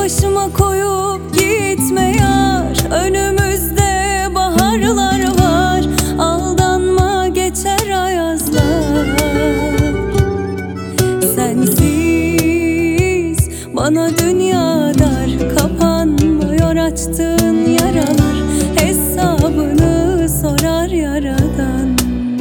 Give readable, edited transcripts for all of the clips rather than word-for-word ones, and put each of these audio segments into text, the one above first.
başıma koyup gitme yar. Önümüzde baharlar var, aldanma geçer ayazlar. Sensiz bana dünya dar, kapanmıyor açtığın yaralar. Hesabını sorar yaradan.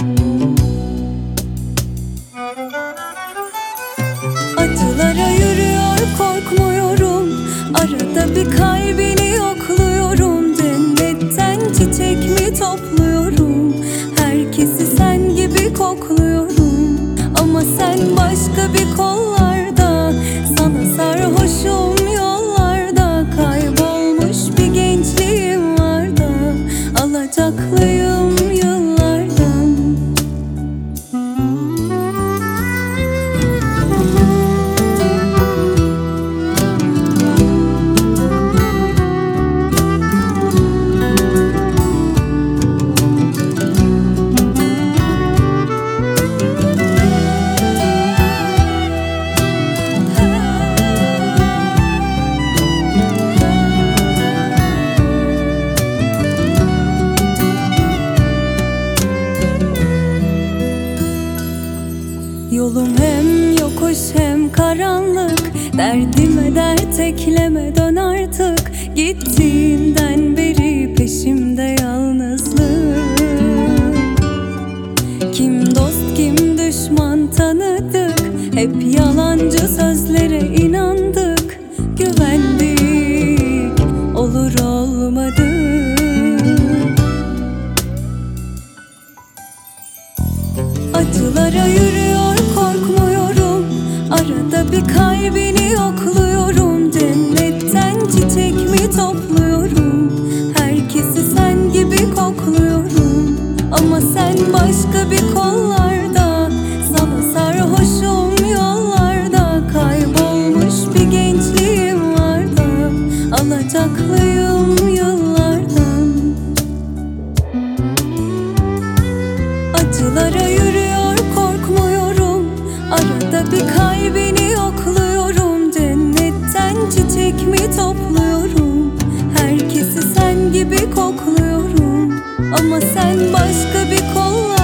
Acılara yürüyor korkmuyorum, arada bir kalbini yokluyorum. Cennetten çiçek mi topluyorum, herkesi sen gibi kokluyorum. Ama sen başka bir kollarda, sana sarhoşum yollarda. Kaybolmuş bir gençliğim var da, alacaklıyım yıllardan. Yolum hem yokuş hem karanlık, derdime dert ekleme dön artık. Gittiğinden beri peşimde yalnızlık. Kim dost kim düşman tanıdık, hep yalancı sözlere inandık. Güvendik, olur olmadı. Acılara yürüyor korkmuyorum, arada bir kalbini yokluyorum. Cennetten çiçek mi topluyorum, herkesi sen gibi kokluyorum. Ama sen başka bir kollarda, sana sarhoşum yollarda. Kaybolmuş bir gençliğim var da, alacaklıyım yıllardan. Acılara yürüyor korkmuyorum, arada bir kalbini yokluyorum. Cennetten çiçek mi topluyorum, herkesi sen gibi kokluyorum. Ama sen başka bir kollarda,